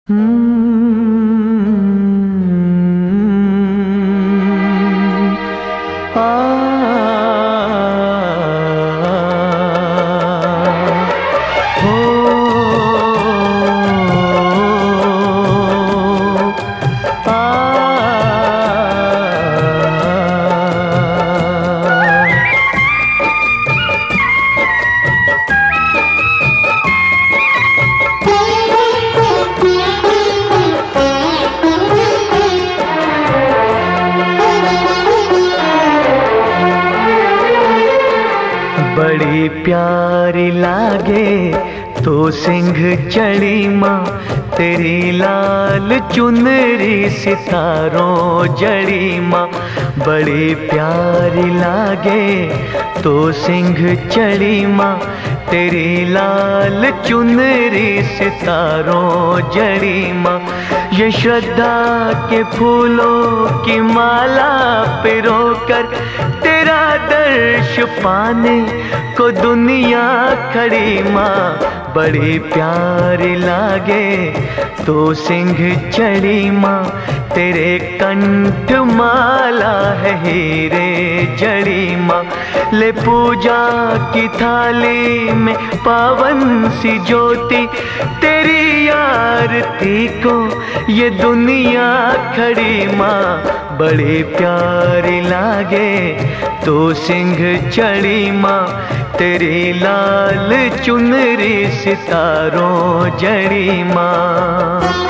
बड़ी प्यारी लागे तो सिंह चढ़ी माँ, तेरी लाल चुनरी सितारों जड़ी माँ। बड़ी प्यारी लागे तो सिंह चढ़ी माँ, तेरी लाल चुनरी सितारों जड़ी माँ। ये श्रद्धा के फूलों की माला पिरोकर तेरा दर्श पाने को दुनिया खड़ी माँ। बड़ी प्यारी लागे तो सिंह चढ़ी माँ, तेरे कंठ माला है हीरे जड़ी माँ। ले पूजा की थाली में पावन सी ज्योति, तेरी आरती को ये दुनिया खड़ी माँ। बड़ी प्यारी लागे तो सिंह चढ़ी माँ, तेरी लाल चुनरी सितारों जड़ी माँ।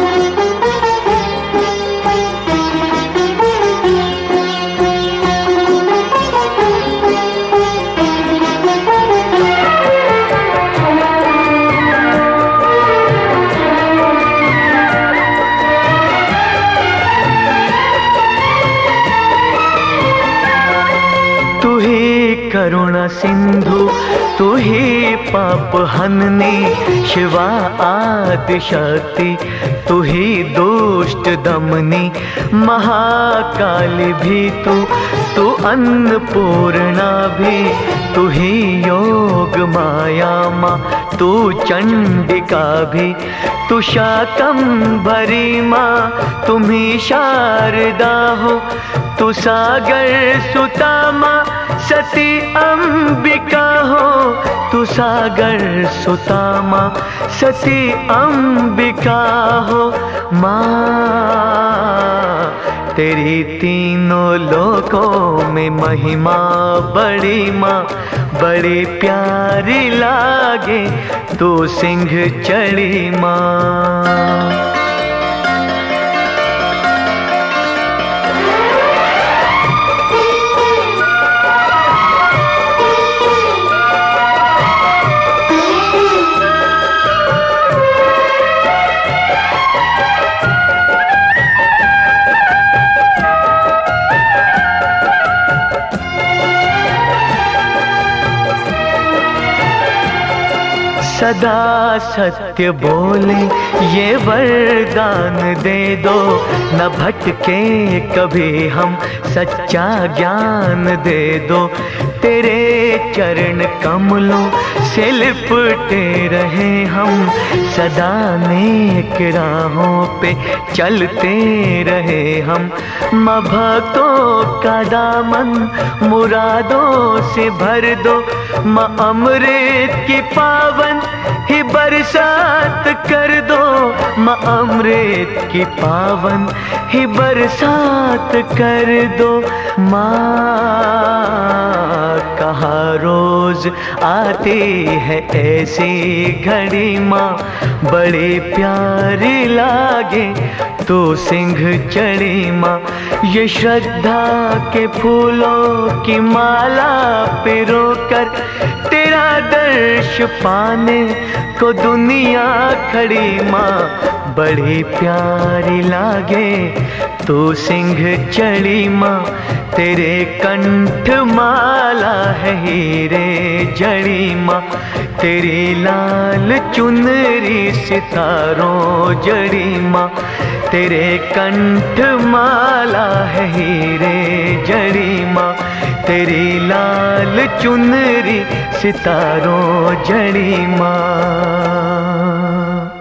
तू ही करुणा सिंधु, तू ही पाप हननी, शिवा आदि शक्ति, तू ही दुष्ट दमनी, महाकाली भी तू अन्नपूर्णा भी, तू ही योग माया माँ, तू चंडिका भी, तू शाकंभरी माँ, तुम ही शारदा हो, तू सागर सुता माँ, सती अंबिका हो। तू सागर सुता माँ, सती अंबिका हो माँ। तेरी तीनों लोकों में महिमा बड़ी माँ। बड़ी प्यारी लागे तू सिंह चढ़ी माँ। सदा सत्य बोले ये वरदान दे दो, न भटके कभी हम सच्चा ज्ञान दे दो। तेरे चरण कमलों से लिपटे रहे हम, सदा नेक राहों पे चलते रहे हम। माँ भक्तों का दामन मुरादों से भर दो, माँ अमृत की पावन ही बरसात कर दो। माँ अमृत की पावन ही बरसात कर दो। माँ कहाँ रोज आती है ऐसी घड़ी माँ, बड़ी प्यारी लागे तो सिंह चढ़ी माँ। ये श्रद्धा के फूलों की माला पिरोकर तेरा दर्श पाने को दुनिया खड़ी माँ। बड़ी प्यारी लागे तो सिंह चढ़ी माँ, तेरे कंठ माला है हीरे जड़ी माँ। तेरी लाल चुनरी सितारों जड़ी माँ, तेरे कंठ माला है हीरे जड़ी माँ। तेरी लाल चुनरी सितारों जड़ी माँ।